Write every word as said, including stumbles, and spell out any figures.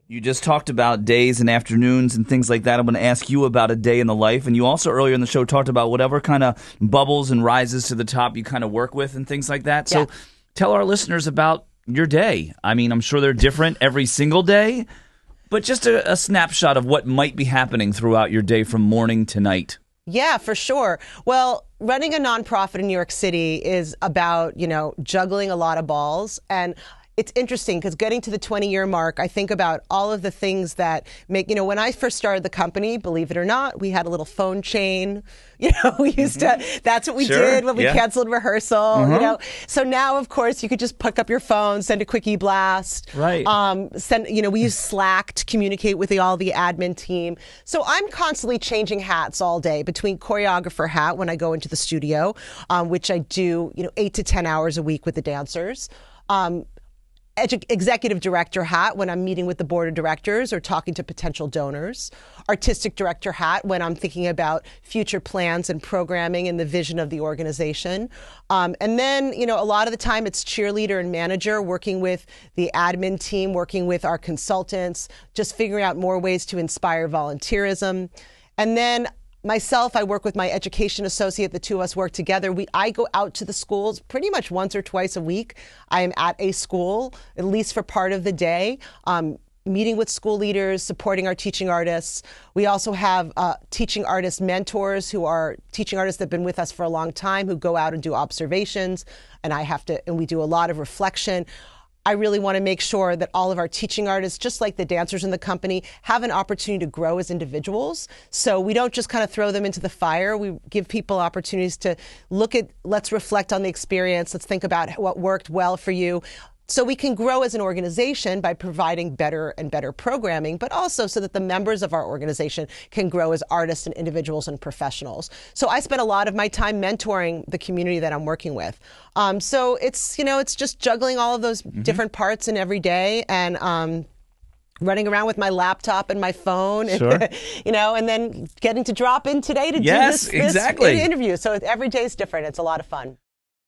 You just talked about days and afternoons and things like that. I'm going to ask you about a day in the life. And you also earlier in the show talked about whatever kind of bubbles and rises to the top you kind of work with and things like that. So Yeah. tell our listeners about your day. I mean, I'm sure they're different every single day, but just a, a snapshot of what might be happening throughout your day from morning to night. Yeah, for sure. Well, running a nonprofit in New York City is about, you know, juggling a lot of balls. And it's interesting because getting to the twenty-year mark, I think about all of the things that make, you know, when I first started the company, believe it or not, we had a little phone chain. You know, we used to, that's what we Sure, did when we yeah. canceled rehearsal, Mhm. you know. So now, of course, you could just pick up your phone, send a quick e-blast. Right. Um, send, you know, we use Slack to communicate with the, all the admin team. So I'm constantly changing hats all day between choreographer hat when I go into the studio, um, which I do, you know, eight to ten hours a week with the dancers. Um, Edu- executive director hat when I'm meeting with the board of directors or talking to potential donors. Artistic director hat when I'm thinking about future plans and programming and the vision of the organization. Um, and then, you know, a lot of the time it's cheerleader and manager, working with the admin team, working with our consultants, just figuring out more ways to inspire volunteerism. And then myself, I work with my education associate. The two of us work together. We, I go out to the schools pretty much once or twice a week. I am at a school, at least for part of the day, um, meeting with school leaders, supporting our teaching artists. We also have uh, teaching artist mentors who are teaching artists that have been with us for a long time, who go out and do observations. And I have to, and we do a lot of reflection. I really want to make sure that all of our teaching artists, just like the dancers in the company, have an opportunity to grow as individuals. So we don't just kind of throw them into the fire. We give people opportunities to look at, let's reflect on the experience. Let's think about what worked well for you. So we can grow as an organization by providing better and better programming, but also so that the members of our organization can grow as artists and individuals and professionals. So I spend a lot of my time mentoring the community that I'm working with. Um, so it's, you know, it's just juggling all of those mm-hmm. different parts in every day and um, running around with my laptop and my phone, and, sure. you know, and then getting to drop in today to yes, do this, this exactly. interview. So every day is different. It's a lot of fun.